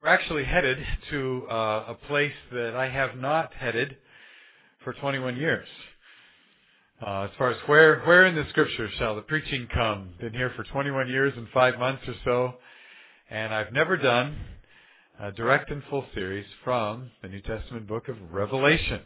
We're actually headed to a place that I have not headed for 21 years. As far as where in the Scriptures shall the preaching come? Been here for 21 years and 5 months or so, and I've never done a direct and full series from the New Testament book of Revelation.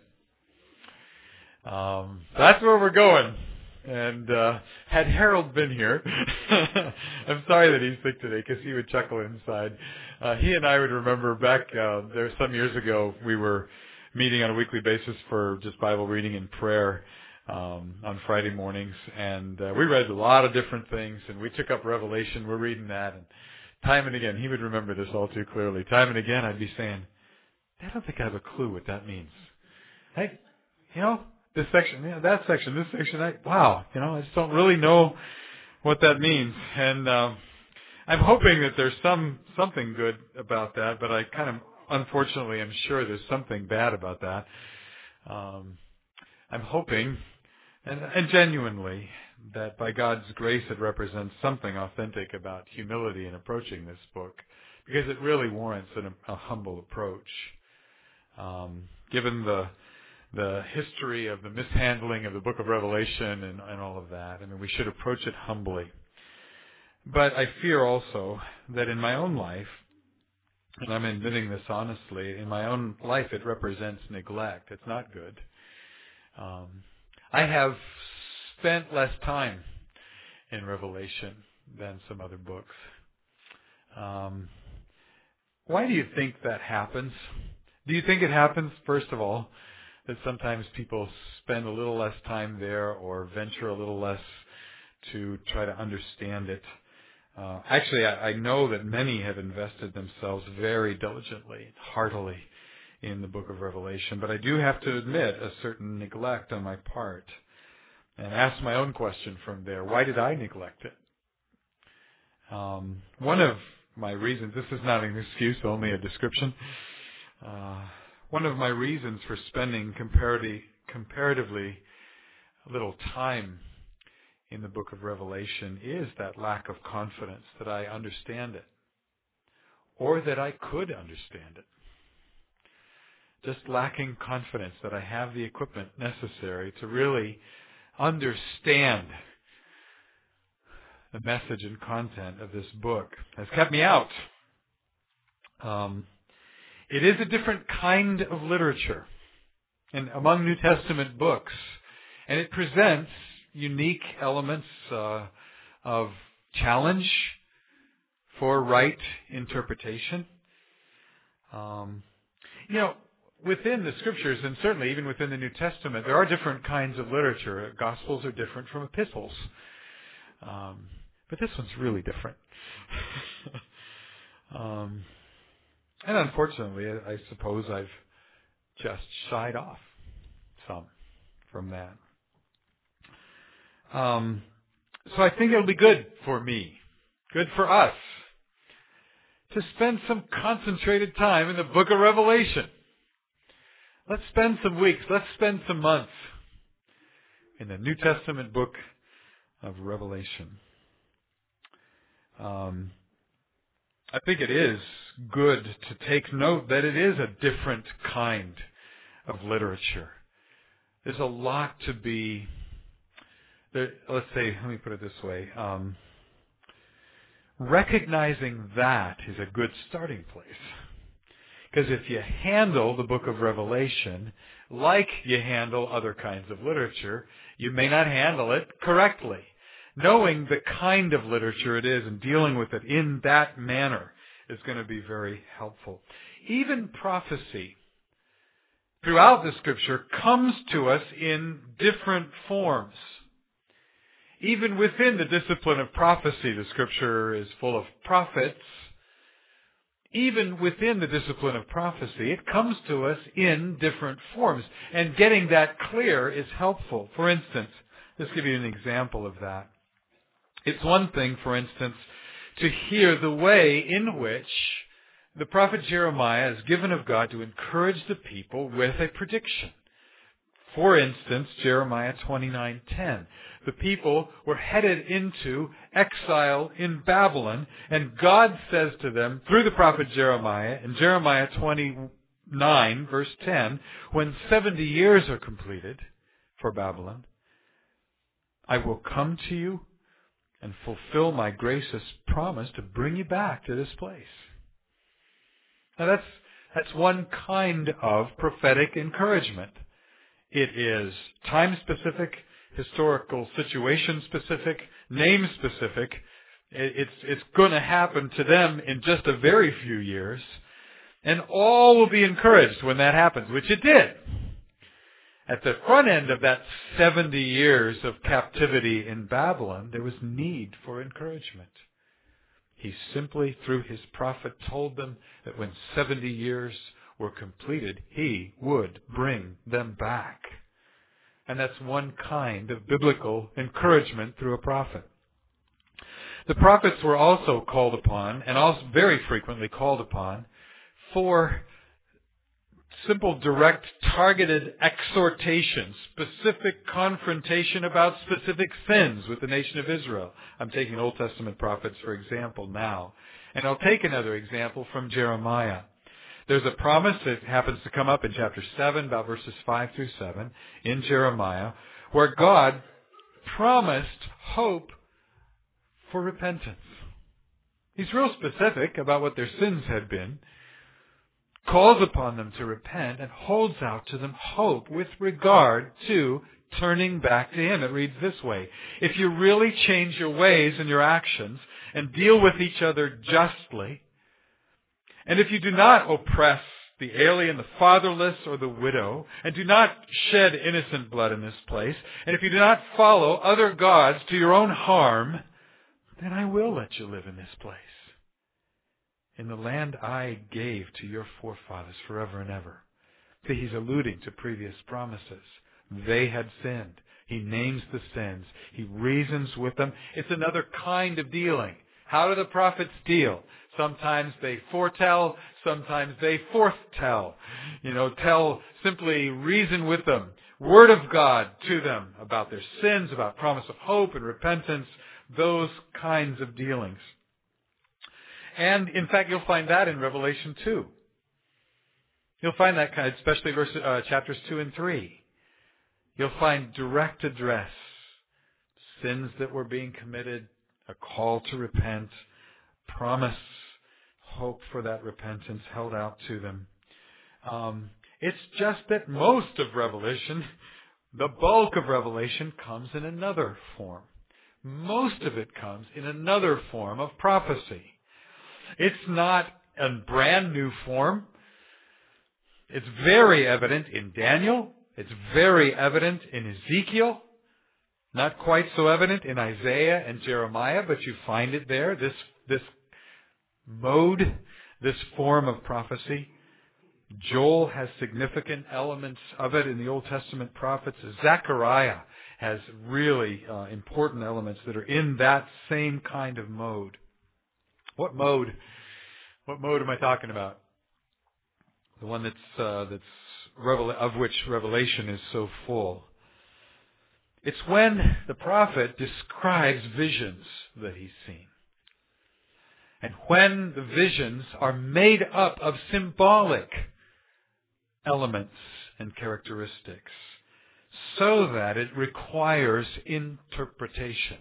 That's where we're going. And had Harold been here, I'm sorry that he's sick today because he would chuckle inside. He and I would remember back there some years ago, we were meeting on a weekly basis for just Bible reading and prayer on Friday mornings. And we read a lot of different things, and we took up Revelation. We're reading that. And time and again, he would remember this all too clearly. Time and again, I'd be saying, I don't think I have a clue what that means. Hey, this section, that section, this section, I just don't really know what that means. And I'm hoping that there's something good about that, but I unfortunately, I'm sure there's something bad about that. I'm hoping, and genuinely, that by God's grace it represents something authentic about humility in approaching this book, because it really warrants a humble approach. Given the history of the mishandling of the book of Revelation and all of that. I mean, we should approach it humbly. But I fear also that in my own life, and I'm admitting this honestly, in my own life it represents neglect. It's not good. I have spent less time in Revelation than some other books. Why do you think that happens? Do you think it happens, first of all, that sometimes people spend a little less time there or venture a little less to try to understand it? Actually, I know that many have invested themselves very diligently, heartily in the book of Revelation, but I do have to admit a certain neglect on my part and ask my own question from there. Why did I neglect it? One of my reasons, this is not an excuse, only a description. One of my reasons for spending comparatively little time in the book of Revelation is that lack of confidence that I understand it, or that I could understand it. Just lacking confidence that I have the equipment necessary to really understand the message and content of this book has kept me out. It is a different kind of literature among New Testament books, and it presents unique elements of challenge for right interpretation. Within the Scriptures, and certainly even within the New Testament, there are different kinds of literature. Gospels are different from epistles. But this one's really different. And unfortunately, I suppose I've just shied off some from that. So I think it'll be good for me, good for us, to spend some concentrated time in the book of Revelation. Let's spend some weeks, let's spend some months in the New Testament book of Revelation. I think it is good to take note that it is a different kind of literature. There's a lot to be, let's say, let me put it this way. Recognizing that is a good starting place. Because if you handle the book of Revelation like you handle other kinds of literature, you may not handle it correctly. Knowing the kind of literature it is and dealing with it in that manner is going to be very helpful. Even prophecy throughout the Scripture comes to us in different forms. Even within the discipline of prophecy, the Scripture is full of prophets. Even within the discipline of prophecy, it comes to us in different forms. And getting that clear is helpful. For instance, let's give you an example of that. It's one thing, for instance, to hear the way in which the prophet Jeremiah is given of God to encourage the people with a prediction For instance, Jeremiah 29:10. The people were headed into exile in Babylon, and God says to them through the prophet Jeremiah in Jeremiah 29 verse 10, when 70 years are completed for Babylon, I will come to you and fulfill my gracious promise to bring you back to this place. Now that's one kind of prophetic encouragement. It is time-specific, historical situation-specific, name-specific. It's going to happen to them in just a very few years. And all will be encouraged when that happens, which it did. At the front end of that 70 years of captivity in Babylon, there was need for encouragement. He simply, through his prophet, told them that when 70 years were completed, he would bring them back. And that's one kind of biblical encouragement through a prophet. The prophets were also called upon, and also very frequently called upon, for simple, direct, targeted exhortation, specific confrontation about specific sins with the nation of Israel. I'm taking Old Testament prophets, for example, now. And I'll take another example from Jeremiah. There's a promise that happens to come up in chapter 7, about verses 5 through 7, in Jeremiah, where God promised hope for repentance. He's real specific about what their sins had been, calls upon them to repent, and holds out to them hope with regard to turning back to Him. It reads this way: if you really change your ways and your actions and deal with each other justly, and if you do not oppress the alien, the fatherless, or the widow, and do not shed innocent blood in this place, and if you do not follow other gods to your own harm, then I will let you live in this place, in the land I gave to your forefathers forever and ever. See, he's alluding to previous promises. They had sinned. He names the sins. He reasons with them. It's another kind of dealing. How do the prophets deal? Sometimes they foretell, sometimes they forthtell. Simply reason with them. Word of God to them about their sins, about promise of hope and repentance, those kinds of dealings. And, in fact, you'll find that in Revelation 2. You'll find that kind, especially chapters 2 and 3. You'll find direct address, sins that were being committed, a call to repent, promise, hope for that repentance held out to them. It's just that most of Revelation, the bulk of Revelation, comes in another form. Most of it comes in another form of prophecy. It's not a brand new form. It's very evident in Daniel. It's very evident in Ezekiel. Not quite so evident in Isaiah and Jeremiah, but you find it there, this mode, this form of prophecy. Joel has significant elements of it in the Old Testament prophets. Zechariah has really important elements that are in that same kind of mode. What mode am I talking about? The one of which Revelation is so full. It's when the prophet describes visions that he's seen. And when the visions are made up of symbolic elements and characteristics, so that it requires interpretation.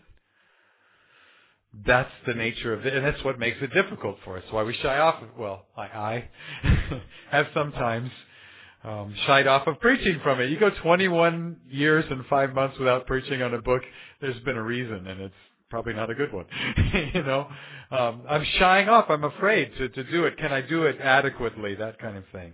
That's the nature of it, and that's what makes it difficult for us. Why we shy off of, I have sometimes shied off of preaching from it. You go 21 years and 5 months without preaching on a book, there's been a reason, and it's probably not a good one. I'm shying off. I'm afraid to do it. Can I do it adequately? That kind of thing.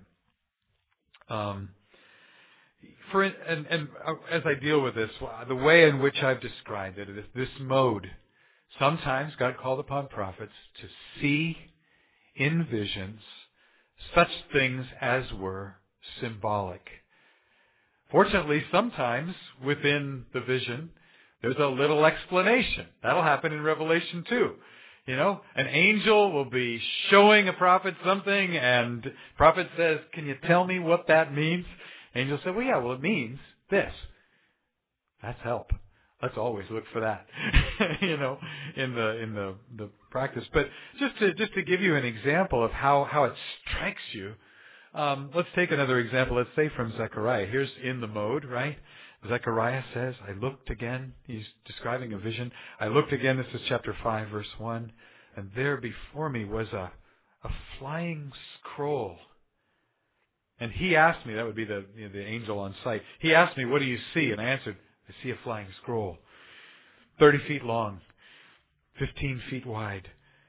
As I deal with this, the way in which I've described it is this mode. Sometimes God called upon prophets to see in visions such things as were symbolic. Fortunately, sometimes within the vision, there's a little explanation. That'll happen in Revelation 2. An angel will be showing a prophet something, and prophet says, "Can you tell me what that means?" Angel said, "It means this. That's help. Let's always look for that, in the practice. But just to give you an example of how it strikes you, let's take another example. Let's say from Zechariah. Here's in the mode, right? Zechariah says, I looked again. He's describing a vision. I looked again. This is chapter 5, verse 1. And there before me was a flying scroll. And he asked me, that would be the angel on site. He asked me, what do you see? And I answered, I see a flying scroll. 30 feet long, 15 feet wide.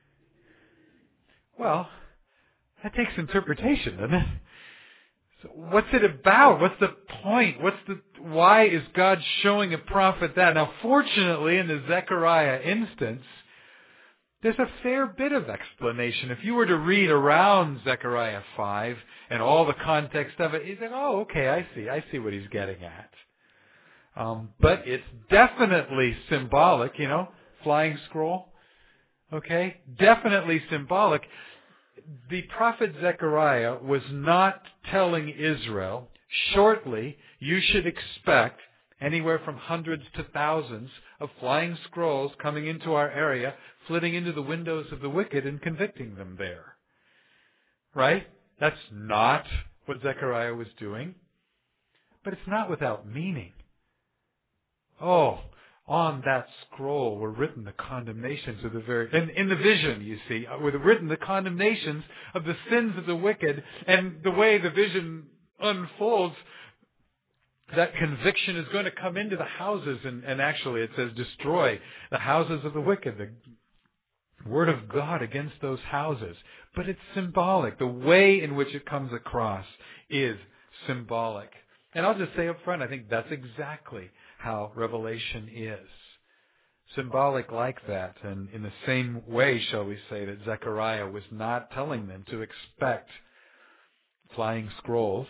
Well, that takes interpretation, doesn't it? So what's it about? What's the point? Why is God showing a prophet that? Now, fortunately, in the Zechariah instance, there's a fair bit of explanation. If you were to read around Zechariah 5 and all the context of it, you think, oh, okay, I see what he's getting at. But it's definitely symbolic, flying scroll. Okay? Definitely symbolic. The prophet Zechariah was not telling Israel, shortly, you should expect anywhere from hundreds to thousands of flying scrolls coming into our area, flitting into the windows of the wicked and convicting them there. Right? That's not what Zechariah was doing. But it's not without meaning. Oh, on that scroll were written the condemnations of the in the vision, you see, were written the condemnations of the sins of the wicked, and the way the vision unfolds, that conviction is going to come into the houses, and actually it says destroy the houses of the wicked, the word of God against those houses. But it's symbolic. The way in which it comes across is symbolic. And I'll just say up front, I think that's exactly how Revelation is. Symbolic like that. And in the same way, shall we say, that Zechariah was not telling them to expect flying scrolls,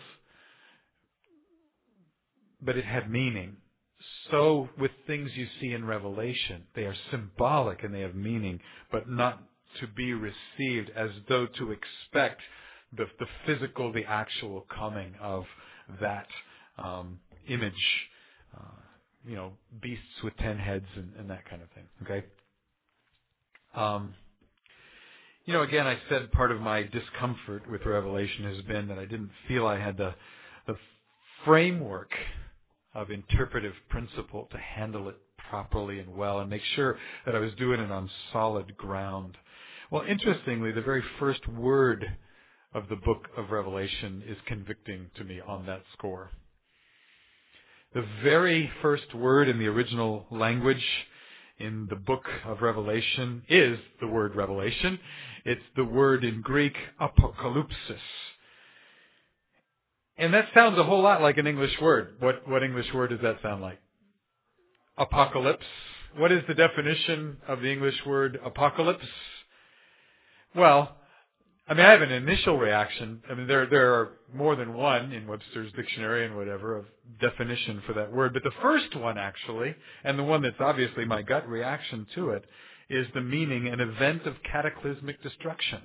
but it had meaning. So with things you see in Revelation, they are symbolic and they have meaning, but not to be received as though to expect the physical, the actual coming of that image. Beasts with 10 heads and that kind of thing. Okay? Again, I said part of my discomfort with Revelation has been that I didn't feel I had the framework of interpretive principle to handle it properly and well and make sure that I was doing it on solid ground. Well, interestingly, the very first word of the book of Revelation is convicting to me on that score. The very first word in the original language in the book of Revelation is the word revelation. It's the word in Greek apokalypsis. And that sounds a whole lot like an English word. What English word does that sound like? Apocalypse. What is the definition of the English word apocalypse? Well, I have an initial reaction. There are more than one in Webster's dictionary and whatever of definition for that word. But the first one, actually, and the one that's obviously my gut reaction to it, is the meaning, an event of cataclysmic destruction.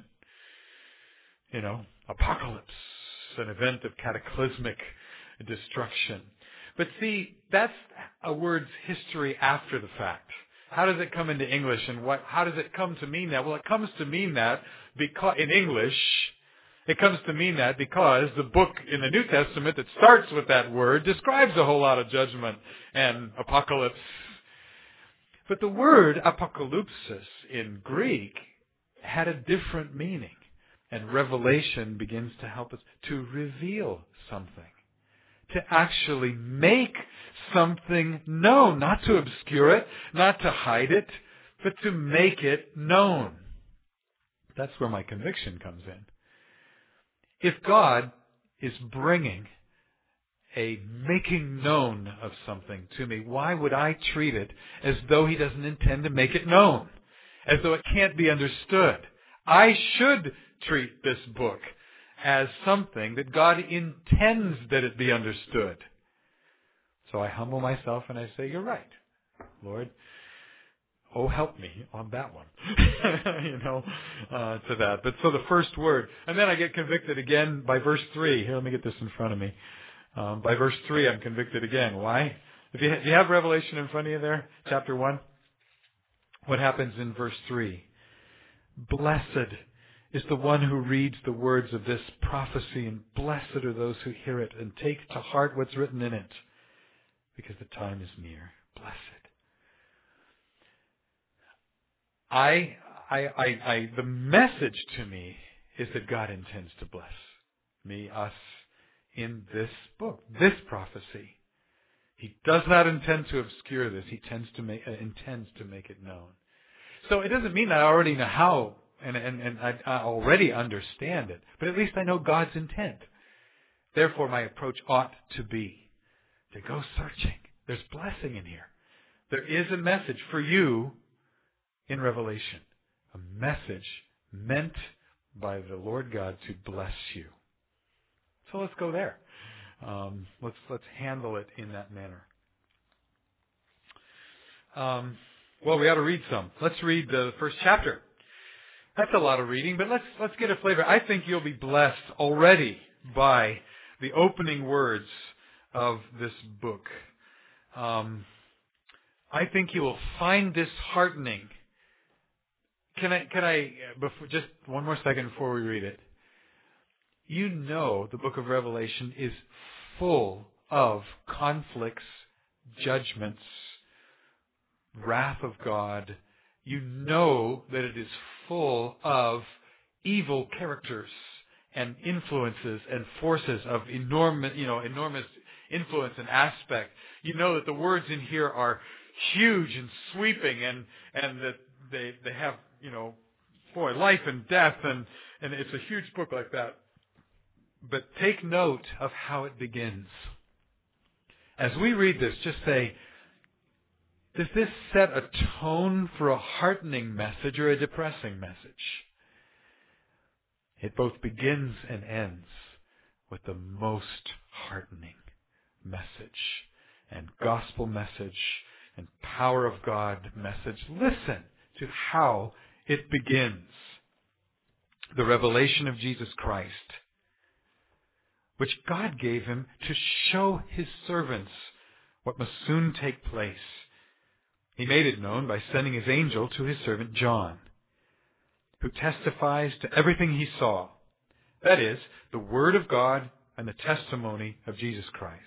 Apocalypse, an event of cataclysmic destruction. But see, that's a word's history after the fact. How does it come into English, and how does it come to mean that? Well, it comes to mean that because in English, it comes to mean that because the book in the New Testament that starts with that word describes a whole lot of judgment and apocalypse. But the word apokalypsis in Greek had a different meaning. And Revelation begins to help us to reveal something, to actually make something known, not to obscure it, not to hide it, but to make it known. That's where my conviction comes in. If God is bringing a making known of something to me, why would I treat it as though He doesn't intend to make it known? As though it can't be understood? I should treat this book as something that God intends that it be understood. So I humble myself and I say, you're right, Lord. Oh, help me on that one. To that. But so the first word. And then I get convicted again by verse 3. Here, let me get this in front of me. By verse 3, I'm convicted again. Why? Do you have Revelation in front of you there? Chapter 1? What happens in verse 3? Blessed is the one who reads the words of this prophecy, and blessed are those who hear it and take to heart what's written in it, because the time is near. Blessed. The message to me is that God intends to bless me, us, in this book, this prophecy. He does not intend to obscure this. He intends to make it known. So it doesn't mean that I already know how and I already understand it, but at least I know God's intent. Therefore, my approach ought to be to go searching. There's blessing in here. There is a message for you in Revelation, a message meant by the Lord God to bless you. So let's go there. Let's handle it in that manner. Well, we ought to read some. Let's read the first chapter. That's a lot of reading, but let's get a flavor. I think you'll be blessed already by the opening words of this book. I think you will find this heartening. Can I just one more second before we read it? You know the book of Revelation is full of conflicts, judgments, wrath of God. You know that it is full of evil characters and influences and forces of enormous influence and aspect. You know that the words in here are huge and sweeping, and that they have, life and death, and it's a huge book like that. But take note of how it begins. As we read this, just say, does this set a tone for a heartening message or a depressing message? It both begins and ends with the most heartening message and gospel message and power of God message. Listen to how it begins. The revelation of Jesus Christ, which God gave him to show his servants what must soon take place. He made it known by sending his angel to his servant John, who testifies to everything he saw. That is, the Word of God and the testimony of Jesus Christ.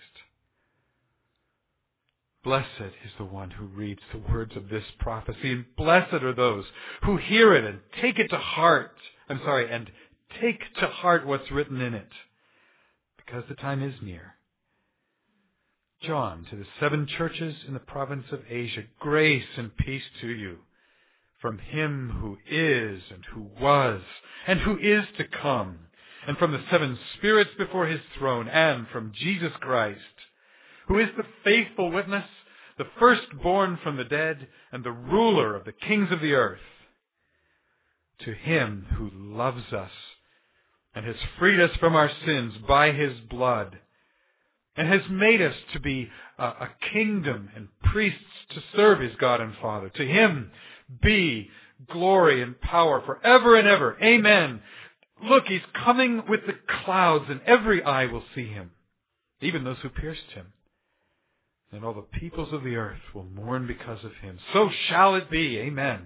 Blessed is the one who reads the words of this prophecy, and blessed are those who hear it and take it to heart. And take to heart what's written in it, because the time is near. John, to the 7 churches in the province of Asia, grace and peace to you, from him who is and who was and who is to come, and from the 7 spirits before his throne, and from Jesus Christ, who is the faithful witness, the firstborn from the dead, and the ruler of the kings of the earth. To him who loves us and has freed us from our sins by his blood, and has made us to be a kingdom and priests to serve his God and Father. To him be glory and power forever and ever. Amen. Look, he's coming with the clouds, and every eye will see him, even those who pierced him. And all the peoples of the earth will mourn because of him. So shall it be. Amen.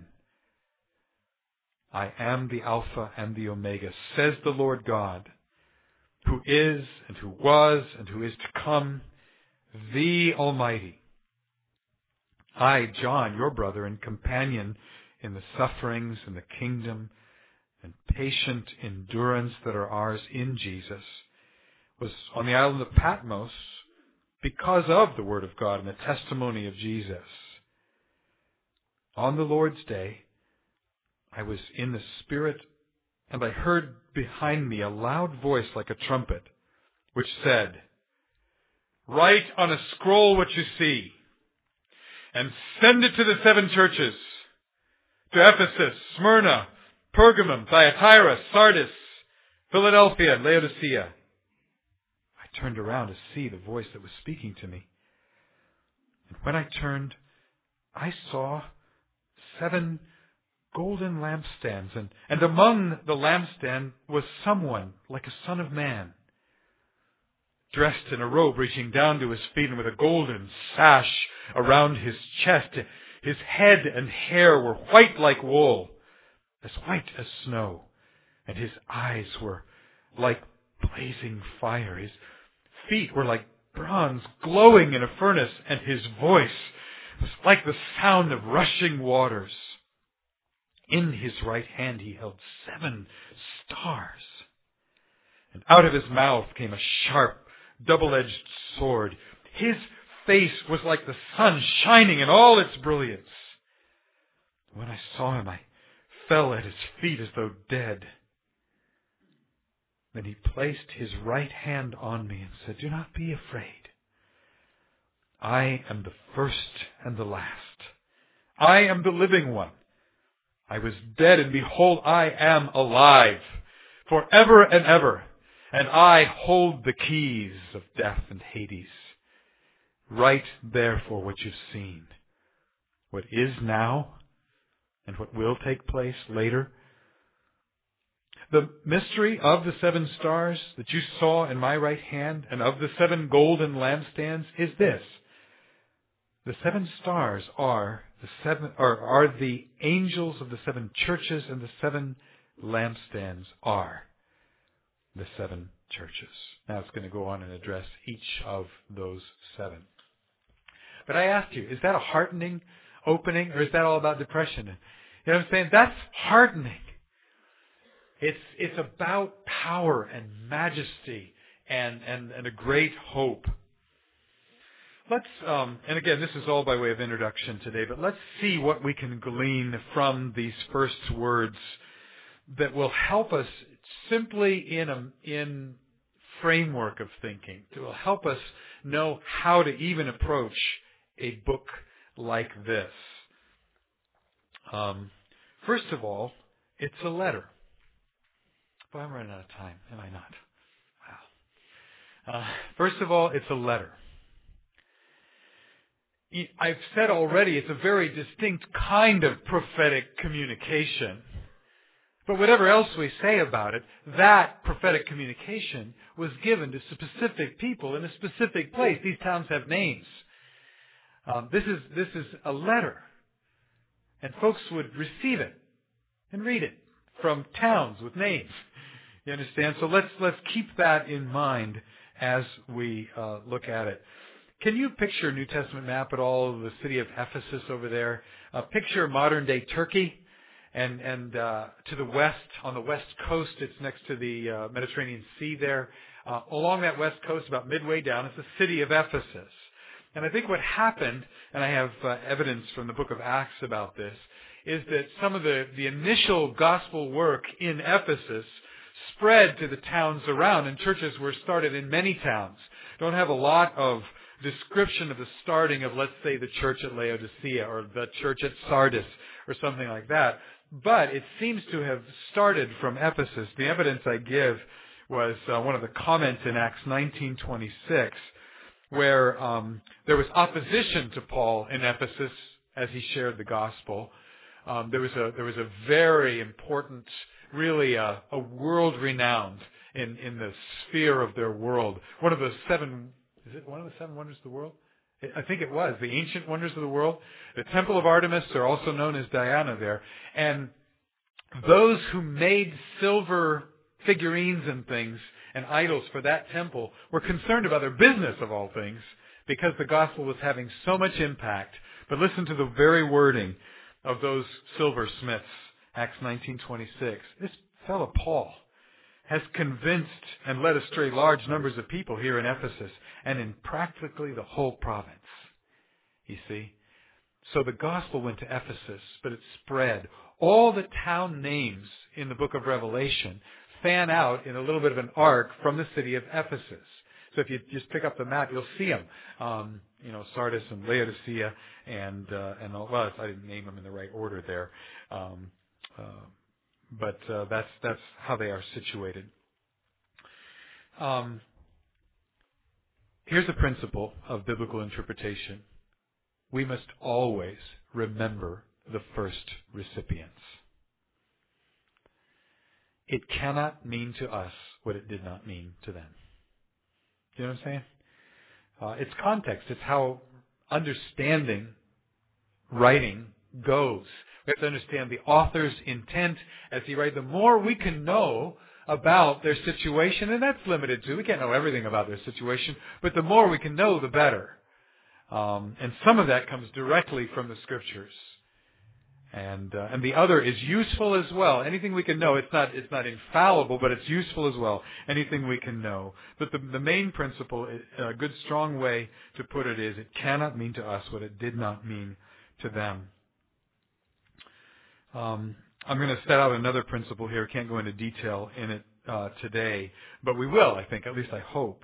I am the Alpha and the Omega, says the Lord God, who is and who was and who is to come, the Almighty. I, John, your brother and companion in the sufferings and the kingdom and patient endurance that are ours in Jesus, was on the island of Patmos because of the Word of God and the testimony of Jesus. On the Lord's day, I was in the Spirit, and I heard behind me a loud voice like a trumpet, which said, "Write on a scroll what you see, and send it to the 7 churches, to Ephesus, Smyrna, Pergamum, Thyatira, Sardis, Philadelphia, and Laodicea." I turned around to see the voice that was speaking to me. And when I turned, I saw 7 golden lampstands, and among the lampstand was someone like a son of man. dressed in a robe reaching down to his feet and with a golden sash around his chest. His head and hair were white like wool, as white as snow, and his eyes were like blazing fire. His feet were like bronze glowing in a furnace, and his voice was like the sound of rushing waters. In his right hand he held 7 stars, and out of his mouth came a sharp, double-edged sword. His face was like the sun shining in all its brilliance. When I saw him, I fell at his feet as though dead. Then he placed his right hand on me and said, "Do not be afraid. I am the first and the last. I am the living one. I was dead, and behold, I am alive forever and ever, and I hold the keys of death and Hades. Write therefore what you've seen, what is now, and what will take place later. The mystery of the 7 stars that you saw in my right hand and of the 7 golden lampstands is this. The 7 stars are the angels of the 7 churches, and the 7 lampstands are the 7 churches." Now it's going to go on and address each of those 7. But I asked you, is that a heartening opening, or is that all about depression? You know what I'm saying? That's heartening. It's about power and majesty and a great hope. Let's and again, this is all by way of introduction today, but let's see what we can glean from these first words that will help us simply in framework of thinking. It will help us know how to even approach a book like this. First of all, it's a letter. But I'm running out of time, am I not? Wow. First of all, it's a letter. I've said already it's a very distinct kind of prophetic communication. But whatever else we say about it, that prophetic communication was given to specific people in a specific place. These towns have names. This is a letter. And folks would receive it and read it from towns with names. You understand? So let's keep that in mind as we look at it. Can you picture a New Testament map at all of the city of Ephesus over there? Picture modern-day Turkey, and to the west, on the west coast, it's next to the Mediterranean Sea there. Along that west coast, about midway down, is the city of Ephesus. And I think what happened, and I have evidence from the book of Acts about this, is that some of the initial gospel work in Ephesus spread to the towns around, and churches were started in many towns. Don't have a lot of description of the starting of, let's say, the church at Laodicea or the church at Sardis or something like that. But it seems to have started from Ephesus. The evidence I give was one of the comments in Acts 19:26, where there was opposition to Paul in Ephesus as he shared the gospel. There was a very important, really a world renowned in the sphere of their world. One of the 7. Is it one of the 7 wonders of the world? I think it was. The ancient wonders of the world. The Temple of Artemis, are also known as Diana there. And those who made silver figurines and things and idols for that temple were concerned about their business, of all things, because the gospel was having so much impact. But listen to the very wording of those silversmiths, Acts 19:26. This fellow Paul has convinced and led astray large numbers of people here in Ephesus and in practically the whole province. You see? So the gospel went to Ephesus, but it spread. All the town names in the book of Revelation fan out in a little bit of an arc from the city of Ephesus. So if you just pick up the map, you'll see them. Sardis and Laodicea and well, I didn't name them in the right order there. But that's how they are situated. Here's a principle of biblical interpretation. We must always remember the first recipients. It cannot mean to us what it did not mean to them. Do you know what I'm saying? It's context. It's how understanding writing goes. We have to understand the author's intent as he writes. The more we can know about their situation, and that's limited to, we can't know everything about their situation, but the more we can know, the better. And some of that comes directly from the Scriptures. And the other is useful as well. Anything we can know, it's not infallible, but it's useful as well. Anything we can know. But the main principle, a good strong way to put it is, it cannot mean to us what it did not mean to them. I'm going to set out another principle here. Can't go into detail in it today, but we will, I think, at least I hope.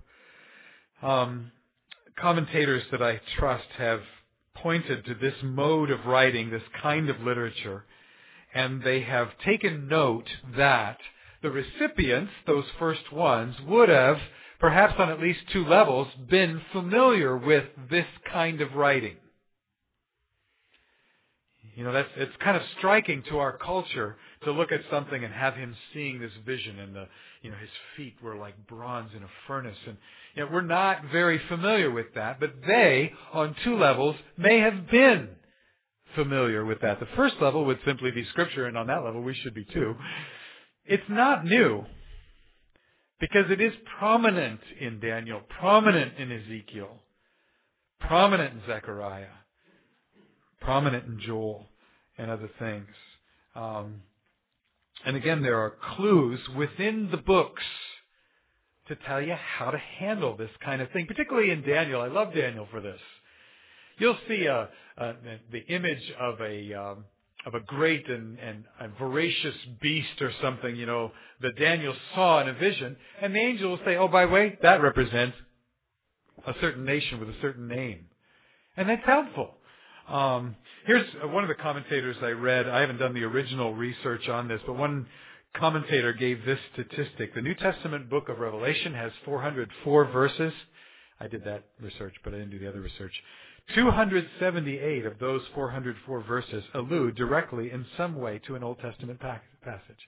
Commentators that I trust have pointed to this mode of writing, this kind of literature, and they have taken note that the recipients, those first ones, would have, perhaps on at least two levels, been familiar with this kind of writing. You know, it's kind of striking to our culture to look at something and have him seeing this vision, and his feet were like bronze in a furnace, and we're not very familiar with that, but they, on two levels, may have been familiar with that. The first level would simply be Scripture, and on that level we should be too. It's not new, because it is prominent in Daniel, prominent in Ezekiel, prominent in Zechariah, prominent in Joel and other things. And again, there are clues within the books to tell you how to handle this kind of thing, particularly in Daniel. I love Daniel for this. You'll see the image of a great and voracious beast or something, that Daniel saw in a vision, and the angel will say, "Oh, by the way, that represents a certain nation with a certain name," and that's helpful. Here's one of the commentators I read. I haven't done the original research on this, but one commentator gave this statistic. The New Testament book of Revelation has 404 verses. I did that research, but I didn't do the other research. 278 of those 404 verses allude directly in some way to an Old Testament passage.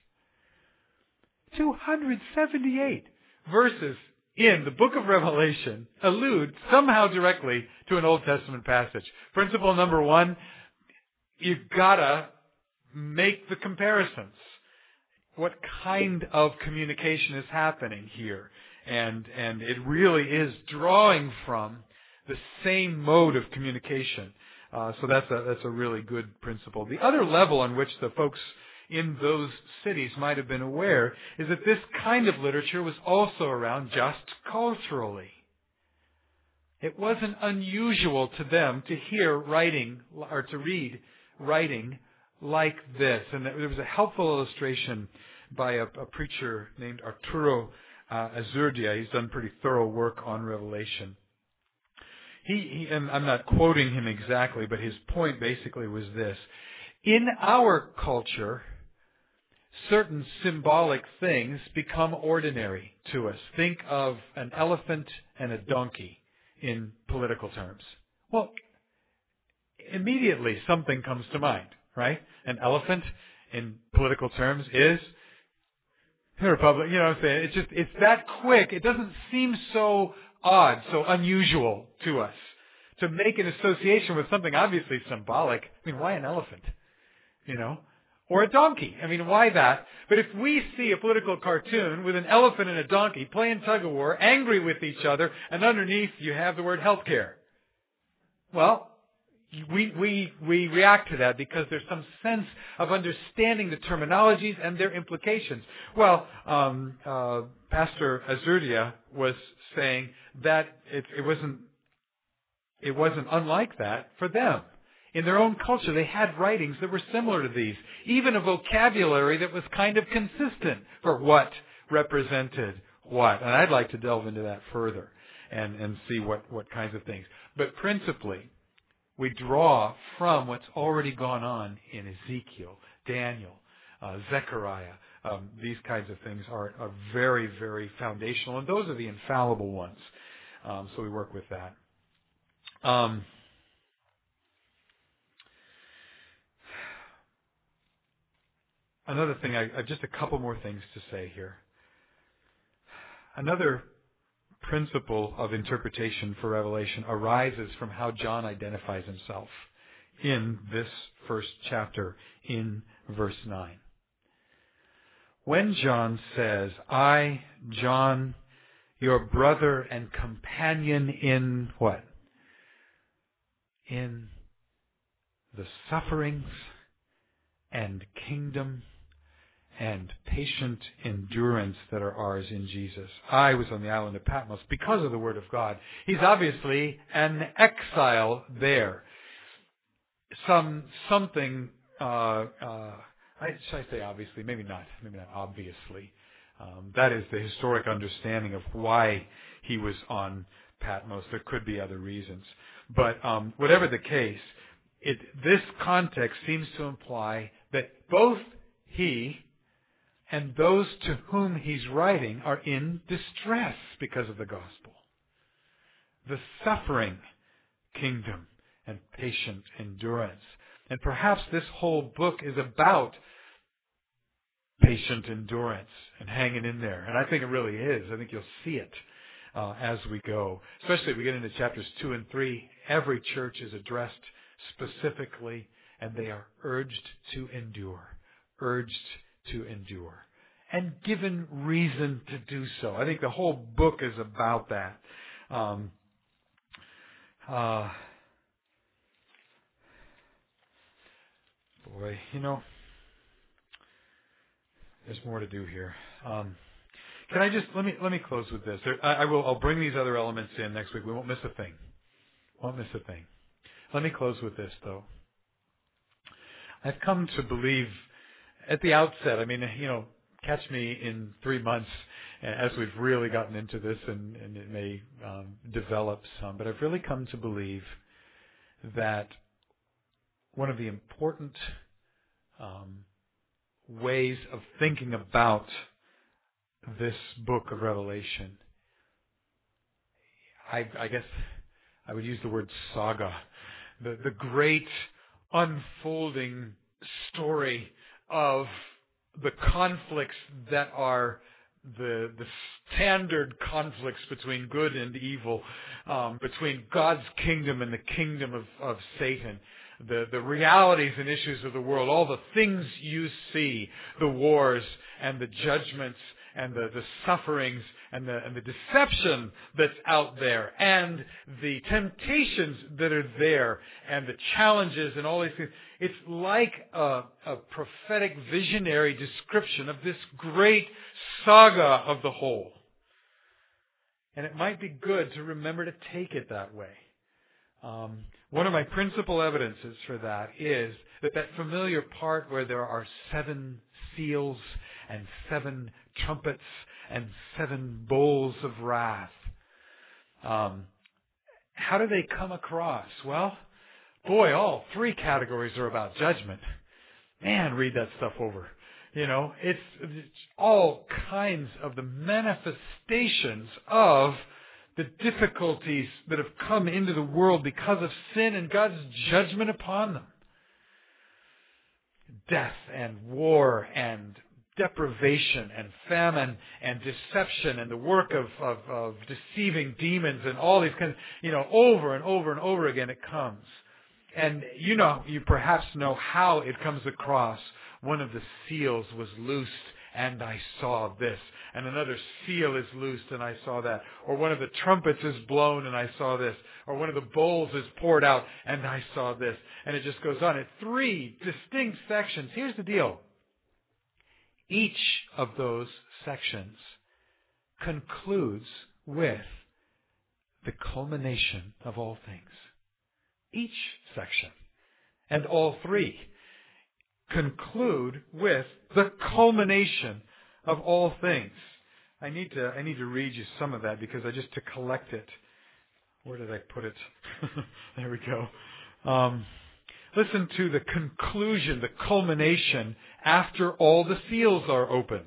278 verses in the book of Revelation allude somehow directly to an Old Testament passage. Principle number one, you've gotta make the comparisons. What kind of communication is happening here? And it really is drawing from the same mode of communication. So that's a really good principle. The other level on which the folks in those cities might have been aware is that this kind of literature was also around just culturally. It wasn't unusual to them to hear writing or to read writing like this. And there was a helpful illustration by a preacher named Arturo Azurdia. He's done pretty thorough work on Revelation. He and I'm not quoting him exactly, but his point basically was this. In our culture, certain symbolic things become ordinary to us. Think of an elephant and a donkey in political terms. Well, immediately something comes to mind, right? An elephant in political terms is the Republic. You know what I'm saying? It's that quick. It doesn't seem so odd, so unusual to us to make an association with something obviously symbolic. I mean, why an elephant? Or a donkey. I mean, why that? But if we see a political cartoon with an elephant and a donkey playing tug-of-war, angry with each other, and underneath you have the word healthcare, well, we react to that because there's some sense of understanding the terminologies and their implications. Well, Pastor Azurdia was saying that it wasn't unlike that for them. In their own culture, they had writings that were similar to these. Even a vocabulary that was kind of consistent for what represented what. And I'd like to delve into that further and see what kinds of things. But principally, we draw from what's already gone on in Ezekiel, Daniel, Zechariah. These kinds of things are very, very foundational, and those are the infallible ones. So we work with that. Another thing, just a couple more things to say here. Another principle of interpretation for Revelation arises from how John identifies himself in this first chapter in verse 9. When John says, I, John, your brother and companion in what? In the sufferings and kingdom and patient endurance that are ours in Jesus. I was on the island of Patmos because of the Word of God. He's obviously an exile there. Something, should I say obviously? Maybe not obviously. That is the historic understanding of why he was on Patmos. There could be other reasons. But whatever the case, this context seems to imply that both he and those to whom he's writing are in distress because of the gospel. The suffering kingdom and patient endurance. And perhaps this whole book is about patient endurance and hanging in there. And I think it really is. I think you'll see it as we go. Especially if we get into chapters 2 and 3. Every church is addressed specifically, and they are urged to endure. Urged to endure. And given reason to do so. I think the whole book is about that. Boy, there's more to do here. Can I just let me close with this? I'll bring these other elements in next week. We won't miss a thing. Let me close with this though. I've come to believe at the outset. Catch me in 3 months as we've really gotten into this, and it may develop some. But I've really come to believe that one of the important ways of thinking about this book of Revelation, I guess I would use the word saga, the great unfolding story of the conflicts that are the standard conflicts between good and evil, between God's kingdom and the kingdom of Satan. The realities and issues of the world, all the things you see, the wars and the judgments and the sufferings and the deception that's out there, and the temptations that are there, and the challenges and all these things. It's like a prophetic visionary description of this great saga of the whole. And it might be good to remember to take it that way. One of my principal evidences for that is that familiar part where there are 7 seals and 7 trumpets and 7 bowls of wrath. How do they come across? Well, boy, all 3 categories are about judgment. Man, read that stuff over. It's all kinds of the manifestations of the difficulties that have come into the world because of sin and God's judgment upon them. Death and war and deprivation and famine and deception and the work of deceiving demons and all these kinds, over and over and over again it comes. And you perhaps know how it comes across. One of the seals was loosed and I saw this. And another seal is loosed and I saw that. Or one of the trumpets is blown and I saw this. Or one of the bowls is poured out and I saw this. And it just goes on. It's 3 distinct sections. Here's the deal. Each of those sections concludes with the culmination of all things. Each section. And all 3 conclude with the culmination of all things. I need to read you some of that because to collect it. Where did I put it? There we go. Listen to the conclusion, the culmination after all the seals are opened.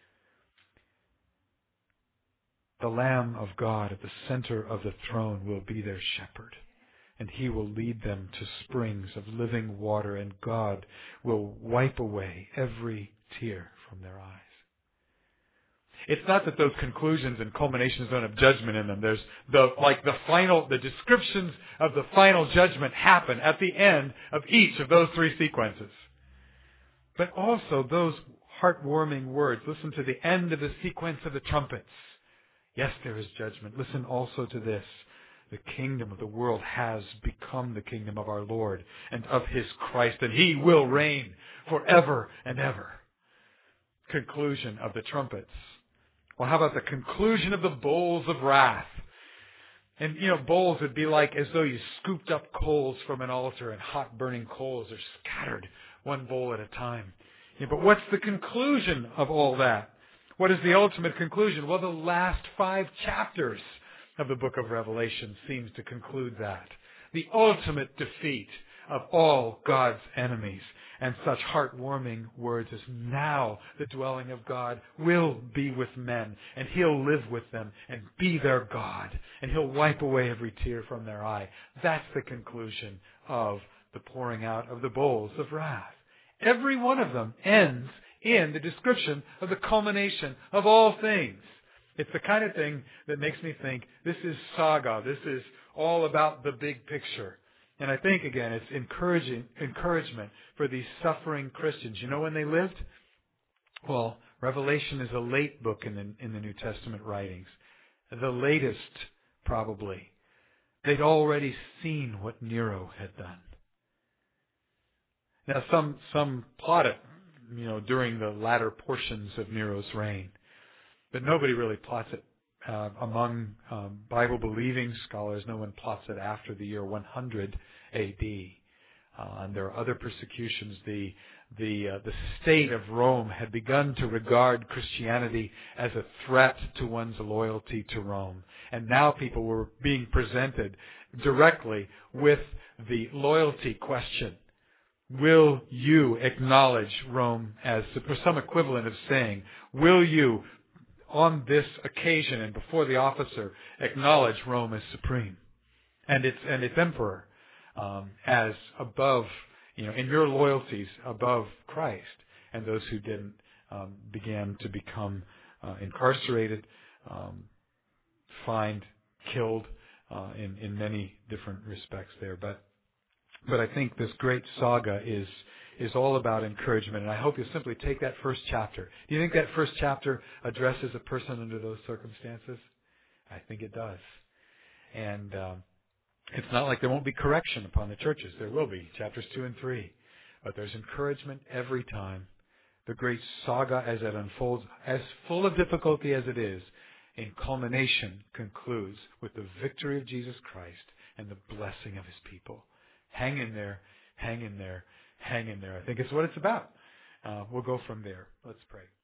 The Lamb of God at the center of the throne will be their shepherd, and he will lead them to springs of living water, and God will wipe away every tear from their eyes. It's not that those conclusions and culminations don't have judgment in them. There's the descriptions of the final judgment happen at the end of each of those three sequences. But also those heartwarming words. Listen to the end of the sequence of the trumpets. Yes, there is judgment. Listen also to this. The kingdom of the world has become the kingdom of our Lord and of His Christ, and He will reign forever and ever. Conclusion of the trumpets. Well, how about the conclusion of the bowls of wrath? And, bowls would be like as though you scooped up coals from an altar, and hot burning coals are scattered one bowl at a time. But what's the conclusion of all that? What is the ultimate conclusion? Well, the last 5 chapters of the book of Revelation seems to conclude that. The ultimate defeat of all God's enemies. And such heartwarming words as, now the dwelling of God will be with men, and He'll live with them and be their God, and He'll wipe away every tear from their eye. That's the conclusion of the pouring out of the bowls of wrath. Every one of them ends in the description of the culmination of all things. It's the kind of thing that makes me think this is saga. This is all about the big picture. And I think, again, it's encouragement for these suffering Christians. You know when they lived? Well, Revelation is a late book in the New Testament writings. The latest, probably. They'd already seen what Nero had done. Now, some plot it, during the latter portions of Nero's reign. But nobody really plots it. Among Bible-believing scholars, no one plots it after the year 100 A.D. And there are other persecutions. The state of Rome had begun to regard Christianity as a threat to one's loyalty to Rome. And now people were being presented directly with the loyalty question. Will you acknowledge Rome as, for some equivalent of saying, will you, on this occasion and before the officer, acknowledge Rome as supreme and its emperor as above, in your loyalties above Christ? And those who didn't began to become incarcerated, fined, killed in many different respects there. But I think this great saga is all about encouragement, and I hope you'll simply take that first chapter. Do you think that first chapter addresses a person under those circumstances? I think it does. And it's not like there won't be correction upon the churches. There will be, chapters 2 and 3. But there's encouragement every time. The great saga, as it unfolds, as full of difficulty as it is, in culmination concludes with the victory of Jesus Christ and the blessing of His people. Hang in there, hang in there, hang in there. I think it's what it's about. We'll go from there. Let's pray.